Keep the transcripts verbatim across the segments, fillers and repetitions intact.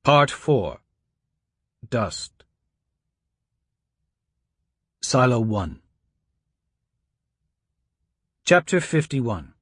Part four. Dust. Silo one. Chapter fifty-one.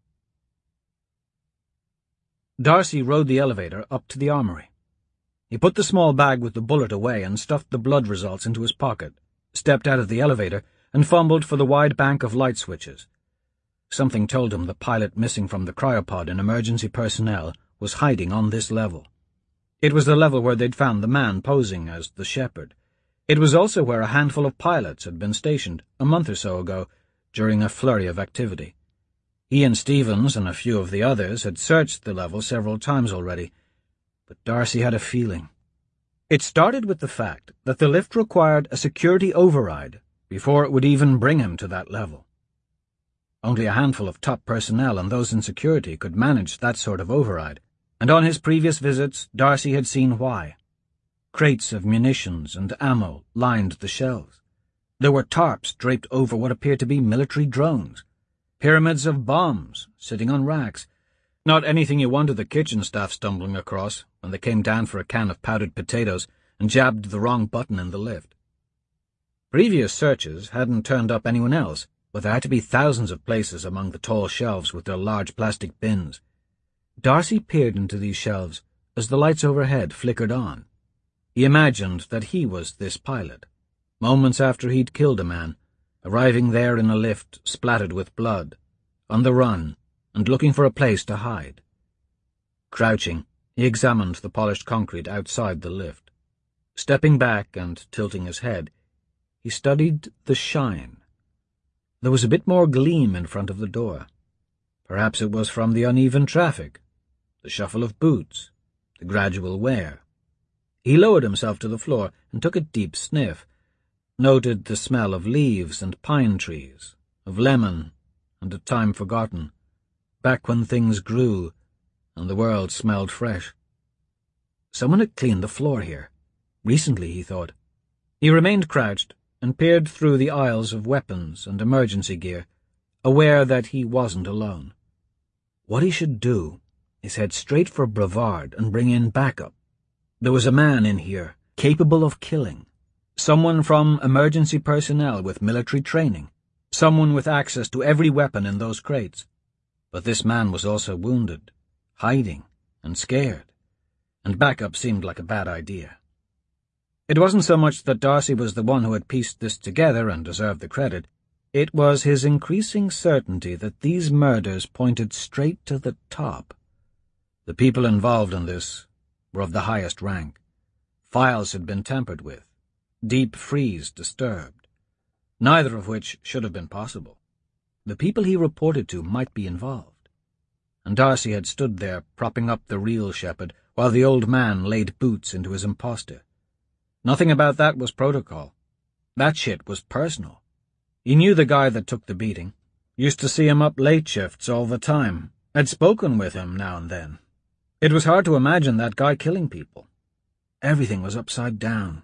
Darcy rode the elevator up to the armory. He put the small bag with the bullet away and stuffed the blood results into his pocket, stepped out of the elevator, and fumbled for the wide bank of light switches. Something told him the pilot missing from the cryopod in emergency personnel was hiding on this level. It was the level where they'd found the man posing as the Shepherd. It was also where a handful of pilots had been stationed a month or so ago during a flurry of activity. He and Stevens and a few of the others had searched the level several times already, but Darcy had a feeling. It started with the fact that the lift required a security override before it would even bring him to that level. Only a handful of top personnel and those in security could manage that sort of override, and on his previous visits Darcy had seen why. Crates of munitions and ammo lined the shelves. There were tarps draped over what appeared to be military drones. Pyramids of bombs sitting on racks. Not anything you wanted the kitchen staff stumbling across when they came down for a can of powdered potatoes and jabbed the wrong button in the lift. Previous searches hadn't turned up anyone else, but there had to be thousands of places among the tall shelves with their large plastic bins. Darcy peered into these shelves as the lights overhead flickered on. He imagined that he was this pilot, moments after he'd killed a man, arriving there in a lift splattered with blood, on the run, and looking for a place to hide. Crouching, he examined the polished concrete outside the lift. Stepping back and tilting his head, he studied the shine. There was a bit more gleam in front of the door. Perhaps it was from the uneven traffic, the shuffle of boots, the gradual wear. He lowered himself to the floor and took a deep sniff, noted the smell of leaves and pine trees, of lemon and a time forgotten, back when things grew and the world smelled fresh. Someone had cleaned the floor here. Recently, he thought. He remained crouched and peered through the aisles of weapons and emergency gear, aware that he wasn't alone. What he should do is head straight for Brevard and bring in backup. There was a man in here, capable of killing. Someone from emergency personnel with military training. Someone with access to every weapon in those crates. But this man was also wounded, hiding, and scared, and backup seemed like a bad idea. It wasn't so much that Darcy was the one who had pieced this together and deserved the credit. It was his increasing certainty that these murders pointed straight to the top. The people involved in this were of the highest rank. Files had been tampered with, deep freeze disturbed, neither of which should have been possible. The people he reported to might be involved. And Darcy had stood there propping up the real Shepherd while the old man laid boots into his imposter. Nothing about that was protocol. That shit was personal. He knew the guy that took the beating, used to see him up late shifts all the time, had spoken with him now and then. It was hard to imagine that guy killing people. Everything was upside down.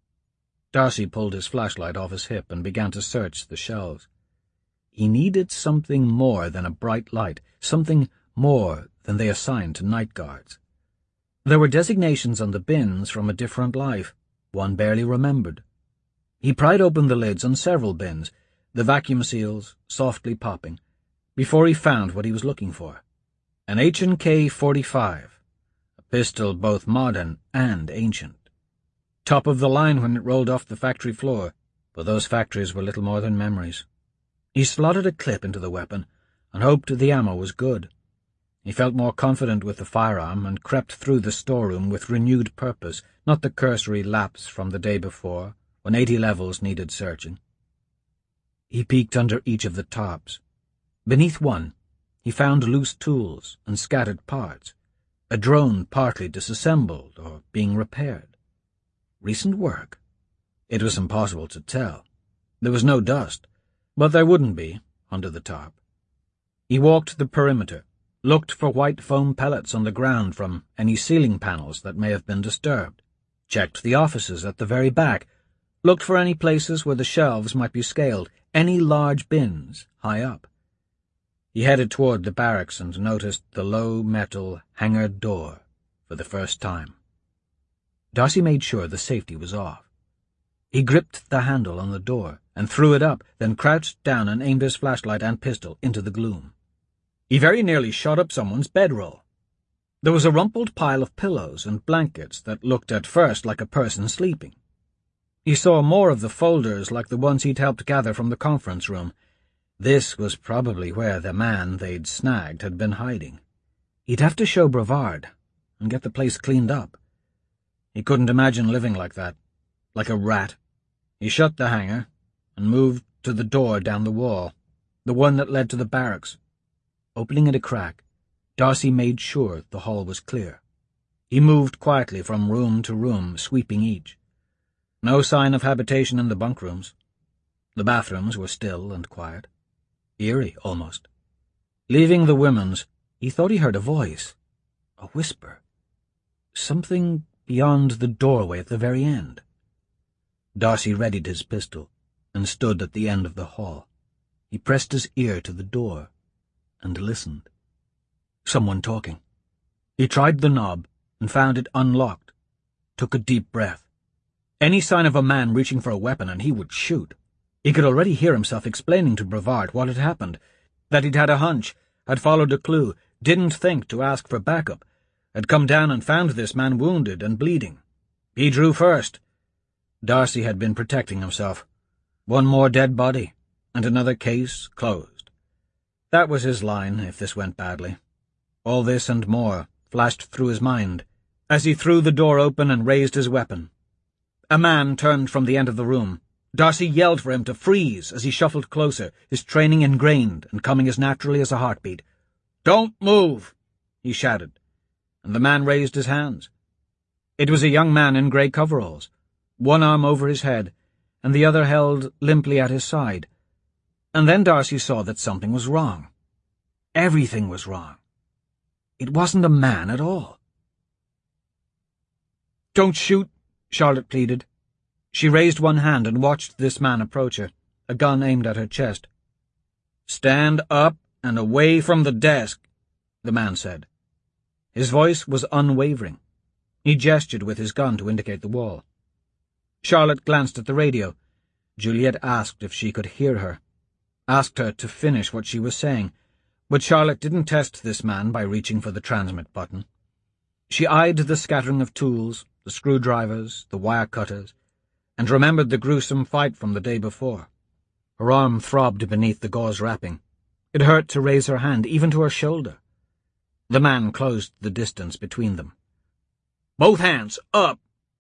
Darcy pulled his flashlight off his hip and began to search the shelves. He needed something more than a bright light, something more than they assigned to night guards. There were designations on the bins from a different life, one barely remembered. He pried open the lids on several bins, the vacuum seals softly popping, before he found what he was looking for. An H and K forty-five, a pistol both modern and ancient. Top of the line when it rolled off the factory floor, but those factories were little more than memories. He slotted a clip into the weapon and hoped the ammo was good. He felt more confident with the firearm and crept through the storeroom with renewed purpose, not the cursory lapse from the day before, when eighty levels needed searching. He peeked under each of the tops. Beneath one, he found loose tools and scattered parts, a drone partly disassembled or being repaired. Recent work? It was impossible to tell. There was no dust, but there wouldn't be under the top. He walked the perimeter, looked for white foam pellets on the ground from any ceiling panels that may have been disturbed, checked the offices at the very back, looked for any places where the shelves might be scaled, any large bins high up. He headed toward the barracks and noticed the low metal hangar door for the first time. Darcy made sure the safety was off. He gripped the handle on the door and threw it up, then crouched down and aimed his flashlight and pistol into the gloom. He very nearly shot up someone's bedroll. There was a rumpled pile of pillows and blankets that looked at first like a person sleeping. He saw more of the folders like the ones he'd helped gather from the conference room. This was probably where the man they'd snagged had been hiding. He'd have to show Brevard and get the place cleaned up. He couldn't imagine living like that, like a rat. He shut the hangar and moved to the door down the wall, the one that led to the barracks. Opening it a crack, Darcy made sure the hall was clear. He moved quietly from room to room, sweeping each. No sign of habitation in the bunk rooms. The bathrooms were still and quiet. Eerie, almost. Leaving the women's, he thought he heard a voice. A whisper. Something beyond the doorway at the very end. Darcy readied his pistol and stood at the end of the hall. He pressed his ear to the door and listened. Someone talking. He tried the knob and found it unlocked, took a deep breath. Any sign of a man reaching for a weapon and he would shoot. He could already hear himself explaining to Brevard what had happened, that he'd had a hunch, had followed a clue, didn't think to ask for backup, had come down and found this man wounded and bleeding. He drew first. Darcy had been protecting himself. One more dead body, and another case closed. That was his line if this went badly. All this and more flashed through his mind as he threw the door open and raised his weapon. A man turned from the end of the room. Darcy yelled for him to freeze as he shuffled closer, his training ingrained and coming as naturally as a heartbeat. "Don't move!" he shouted, and the man raised his hands. It was a young man in grey coveralls, one arm over his head, and the other held limply at his side. And then Darcy saw that something was wrong. Everything was wrong. It wasn't a man at all. "Don't shoot," Charlotte pleaded. She raised one hand and watched this man approach her, a gun aimed at her chest. "Stand up and away from the desk," the man said. His voice was unwavering. He gestured with his gun to indicate the wall. Charlotte glanced at the radio. Juliet asked if she could hear her, asked her to finish what she was saying, but Charlotte didn't test this man by reaching for the transmit button. She eyed the scattering of tools, the screwdrivers, the wire cutters, and remembered the gruesome fight from the day before. Her arm throbbed beneath the gauze wrapping. It hurt to raise her hand, even to her shoulder. The man closed the distance between them. "Both hands up!"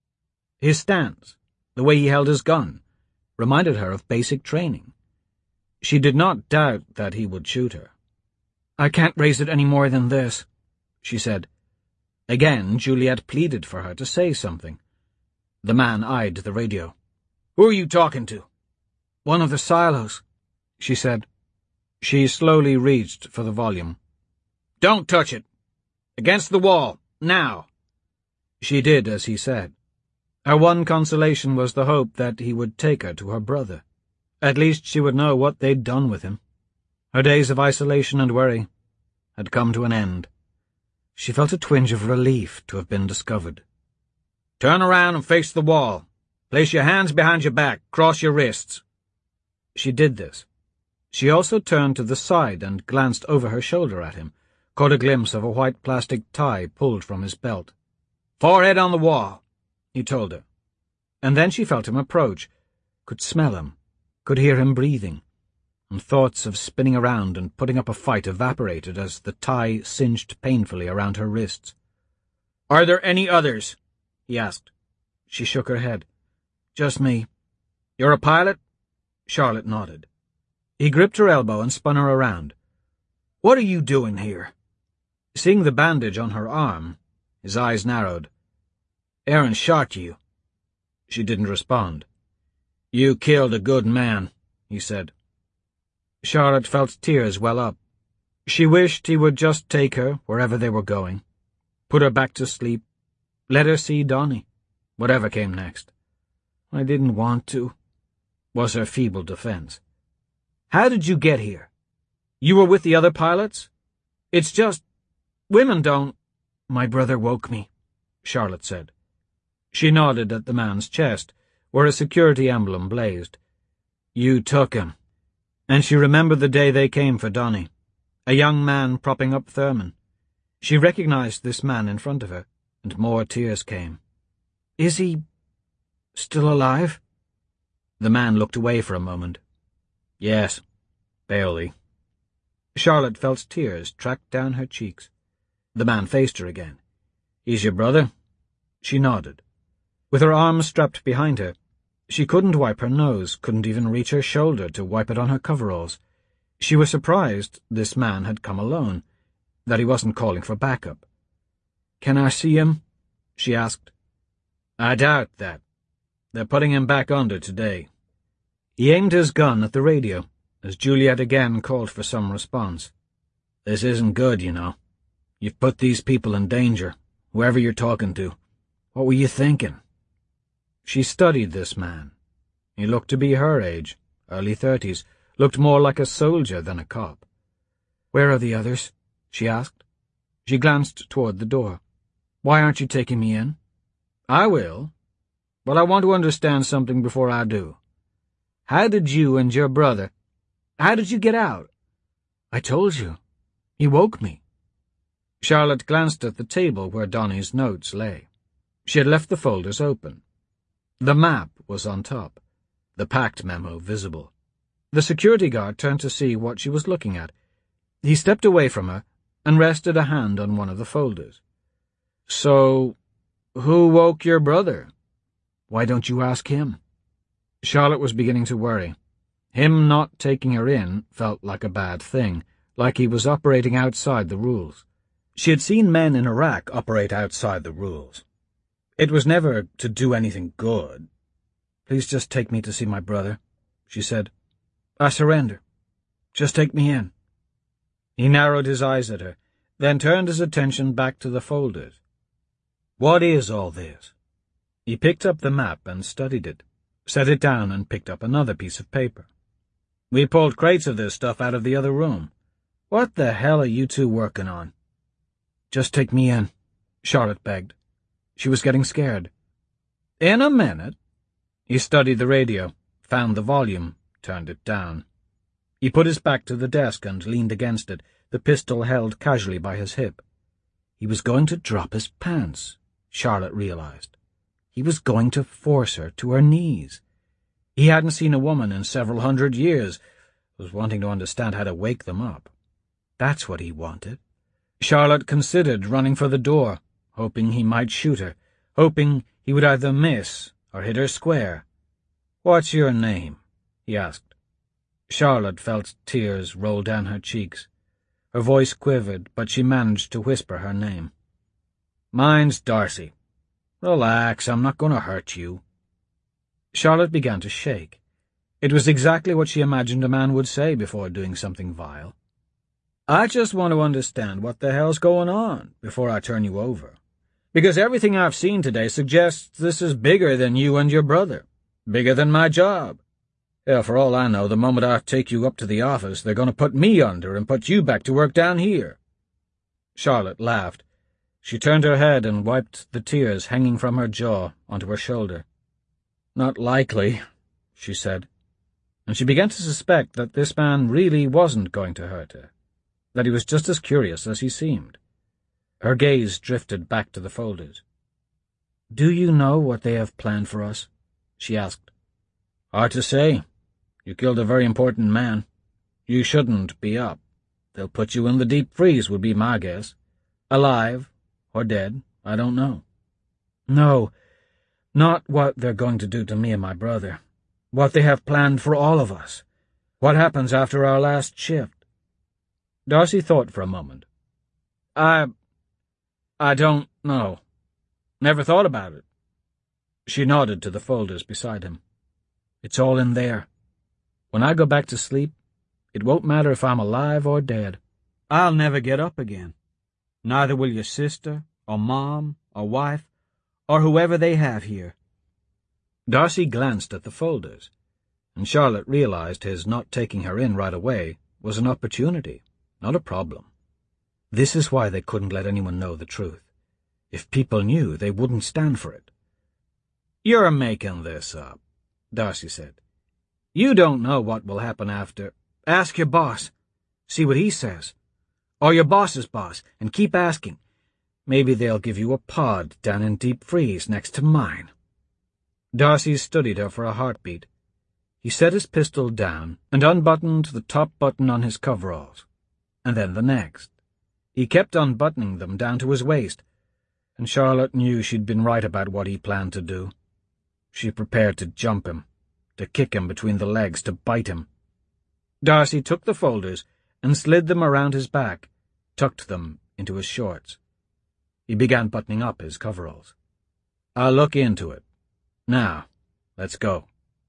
His stance, the way he held his gun, reminded her of basic training. She did not doubt that he would shoot her. "I can't raise it any more than this," she said. Again, Juliet pleaded for her to say something. The man eyed the radio. "Who are you talking to?" "One of the silos," she said. She slowly reached for the volume. "Don't touch it! Against the wall, now!" She did as he said. Her one consolation was the hope that he would take her to her brother. At least she would know what they'd done with him. Her days of isolation and worry had come to an end. She felt a twinge of relief to have been discovered. "Turn around and face the wall. Place your hands behind your back. Cross your wrists." She did this. She also turned to the side and glanced over her shoulder at him, caught a glimpse of a white plastic tie pulled from his belt. "Forehead on the wall," he told her. And then she felt him approach, could smell him, could hear him breathing, and thoughts of spinning around and putting up a fight evaporated as the tie cinched painfully around her wrists. "Are there any others?" he asked. She shook her head. "Just me." "You're a pilot?" Charlotte nodded. He gripped her elbow and spun her around. "What are you doing here?" Seeing the bandage on her arm, his eyes narrowed. "Aaron shot you." She didn't respond. "You killed a good man," he said. Charlotte felt tears well up. She wished he would just take her wherever they were going, put her back to sleep, let her see Donnie, whatever came next. "I didn't want to," was her feeble defense. "How did you get here? You were with the other pilots? It's just... women don't—" "My brother woke me," Charlotte said. She nodded at the man's chest, where a security emblem blazed. You took him. And she remembered the day they came for Donnie, a young man propping up Thurman. She recognized this man in front of her, and more tears came. Is he still alive? The man looked away for a moment. Yes, barely. Charlotte felt tears track down her cheeks. The man faced her again. He's your brother? She nodded. With her arms strapped behind her, she couldn't wipe her nose, couldn't even reach her shoulder to wipe it on her coveralls. She was surprised this man had come alone, that he wasn't calling for backup. Can I see him? She asked. I doubt that. They're putting him back under today. He aimed his gun at the radio, as Juliet again called for some response. This isn't good, you know. You've put these people in danger, whoever you're talking to. What were you thinking? She studied this man. He looked to be her age, early thirties, looked more like a soldier than a cop. Where are the others? She asked. She glanced toward the door. Why aren't you taking me in? I will, but I want to understand something before I do. How did you and your brother... How did you get out? I told you. He woke me. Charlotte glanced at the table where Donnie's notes lay. She had left the folders open. The map was on top, the pact memo visible. The security guard turned to see what she was looking at. He stepped away from her and rested a hand on one of the folders. So, who woke your brother? Why don't you ask him? Charlotte was beginning to worry. Him not taking her in felt like a bad thing, like he was operating outside the rules. She had seen men in Iraq operate outside the rules. It was never to do anything good. Please just take me to see my brother, she said. I surrender. Just take me in. He narrowed his eyes at her, then turned his attention back to the folders. What is all this? He picked up the map and studied it, set it down and picked up another piece of paper. We pulled crates of this stuff out of the other room. What the hell are you two working on? Just take me in, Charlotte begged. She was getting scared. In a minute. He studied the radio, found the volume, turned it down. He put his back to the desk and leaned against it, the pistol held casually by his hip. He was going to drop his pants, Charlotte realized. He was going to force her to her knees. He hadn't seen a woman in several hundred years, was wanting to understand how to wake them up. That's what he wanted. Charlotte considered running for the door, hoping he might shoot her, hoping he would either miss or hit her square. What's your name? He asked. Charlotte felt tears roll down her cheeks. Her voice quivered, but she managed to whisper her name. Mine's Darcy. Relax, I'm not going to hurt you. Charlotte began to shake. It was exactly what she imagined a man would say before doing something vile. I just want to understand what the hell's going on before I turn you over. Because everything I've seen today suggests this is bigger than you and your brother. Bigger than my job. Hell, for all I know, the moment I take you up to the office, they're going to put me under and put you back to work down here. Charlotte laughed. She turned her head and wiped the tears hanging from her jaw onto her shoulder. Not likely, she said, and she began to suspect that this man really wasn't going to hurt her, that he was just as curious as he seemed. Her gaze drifted back to the folders. Do you know what they have planned for us? She asked. Hard to say. You killed a very important man. You shouldn't be up. They'll put you in the deep freeze, would be my guess. Alive or dead, I don't know. No, not what they're going to do to me and my brother. What they have planned for all of us. What happens after our last shift. Darcy thought for a moment. I... I don't know. Never thought about it. She nodded to the folders beside him. It's all in there. When I go back to sleep, it won't matter if I'm alive or dead. I'll never get up again. Neither will your sister, or mom, or wife, or whoever they have here. Darcy glanced at the folders, and Charlotte realized his not taking her in right away was an opportunity, not a problem. This is why they couldn't let anyone know the truth. If people knew, they wouldn't stand for it. "You're making this up," Darcy said. "You don't know what will happen after—" "Ask your boss. See what he says. Or your boss's boss, and keep asking. Maybe they'll give you a pod down in deep freeze next to mine." Darcy studied her for a heartbeat. He set his pistol down and unbuttoned the top button on his coveralls, and then the next. He kept unbuttoning them down to his waist, and Charlotte knew she'd been right about what he planned to do. She prepared to jump him, to kick him between the legs, to bite him. Darcy took the folders and slid them around his back, tucked them into his shorts. He began buttoning up his coveralls. "I'll look into it. Now, let's go."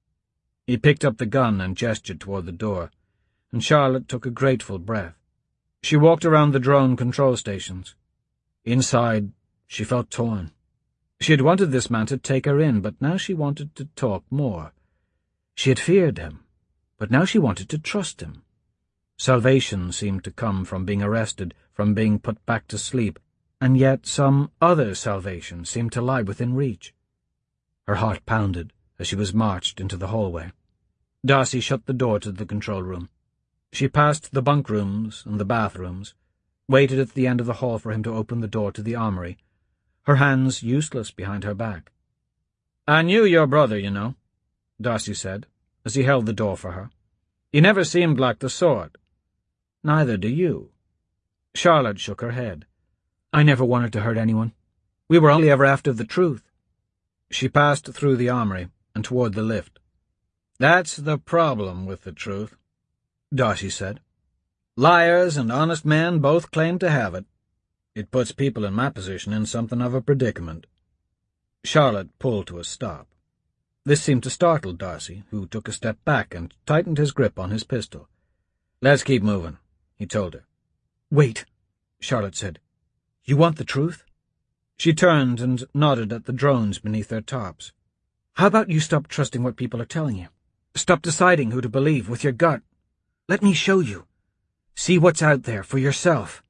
He picked up the gun and gestured toward the door, and Charlotte took a grateful breath. She walked around the drone control stations. Inside, she felt torn. She had wanted this man to take her in, but now she wanted to talk more. She had feared him, but now she wanted to trust him. Salvation seemed to come from being arrested, from being put back to sleep, and yet some other salvation seemed to lie within reach. Her heart pounded as she was marched into the hallway. Darcy shut the door to the control room. She passed the bunk rooms and the bathrooms, waited at the end of the hall for him to open the door to the armory, her hands useless behind her back. "I knew your brother, you know," Darcy said, as he held the door for her. "He never seemed like the sort." "Neither do you." Charlotte shook her head. "I never wanted to hurt anyone. We were only ever after the truth." She passed through the armory and toward the lift. "That's the problem with the truth," Darcy said. "Liars and honest men both claim to have it. It puts people in my position in something of a predicament." Charlotte pulled to a stop. This seemed to startle Darcy, who took a step back and tightened his grip on his pistol. "Let's keep moving," he told her. "Wait," Charlotte said. "You want the truth?" She turned and nodded at the drones beneath their tops. "How about you stop trusting what people are telling you? Stop deciding who to believe with your gut. Let me show you. See what's out there for yourself."